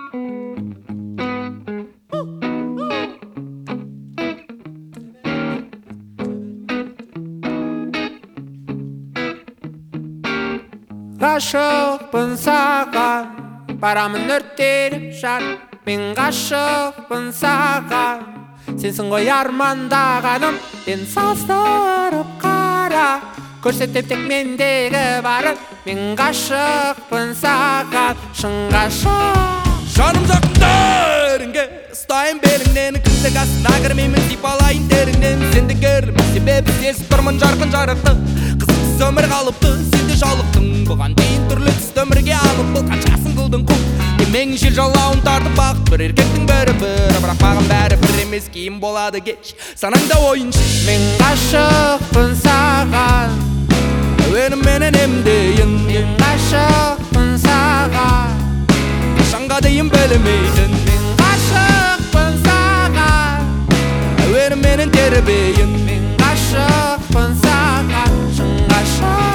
Ғашықпын саған, барамын өртеніп жан. Мен ғашықпын саған, сенсің ғой армандағаным. Ден салыстырып қара, көрсетем тек мендегі барын. Мен ғашықпын саған, шын ғашық. Жаным жақындарыңға ұстайын беліңнен, күндік астына кірмеймін, сипалайын теріңнен. Сенді көрмей себебі сезіп тұрмын жарқын жарықты, қызықсыз өмір қалыпты, сенде жалықтың. Бұған дейін түрлі түсті өмірге алып, бұл қаншасын қылдың құл. Емең жел жалауын тартып бақыт, бір еркектің бәрі бір, бірақ маған бәрі бір емес, кейін болады кеш, санаңда ойыншы. Мен ғашықпын саған, әуенімменен емдейін. мен ғашықпын саған, Қашанға дейін білмейтін. мен ғашықпын саған, әуенімменен тербейін. мен ғашықпын саған, шын ғашық.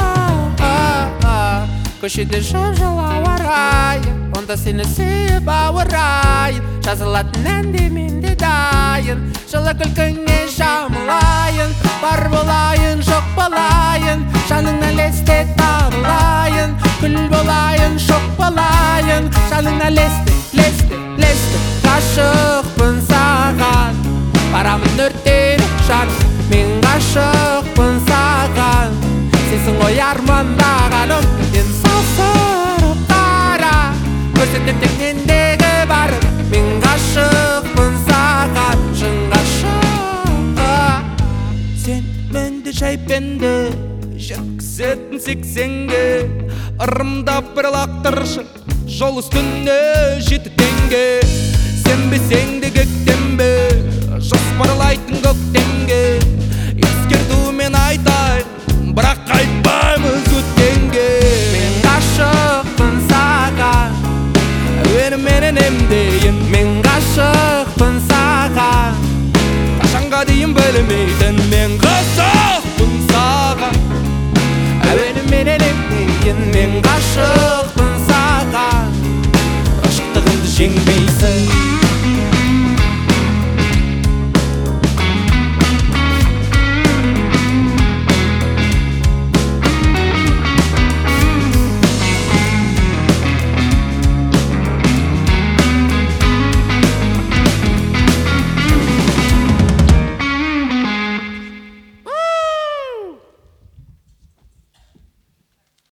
Көшеде жым-жылы ауа райы, онда сені сүйіп ауырайын. Жазылатын әнде мен де дайын, жылы күлкіңе жамылайын. Бар болайын, жоқ болайын, жаныңа лесте табылайын. Күл болайын, шоқ болайын, жаныңа лесте, лесте, лесте. Ғашықпын саған, барамын өртеніп жан. Мен ғашықпын саған, сенсің ғой армандағаным. Ден салыстырып қара, көрсетем тек мендегі барын. Мен ғашықпын саған, шын ғашық. Сен менде шайпенді жеткізетін сексенге, ырымдап бір лақтыршы жол үстіне жеті теңге. Сенбесең де көктембе, жоспарлайтын көктемге. Ескертумен айтайын, бірақ қайтпаймыз өткенге. Мен ғашықпын саған, әуенімменен емдейін. мен ғашықпын саған, Қашанға дейін білмейтін.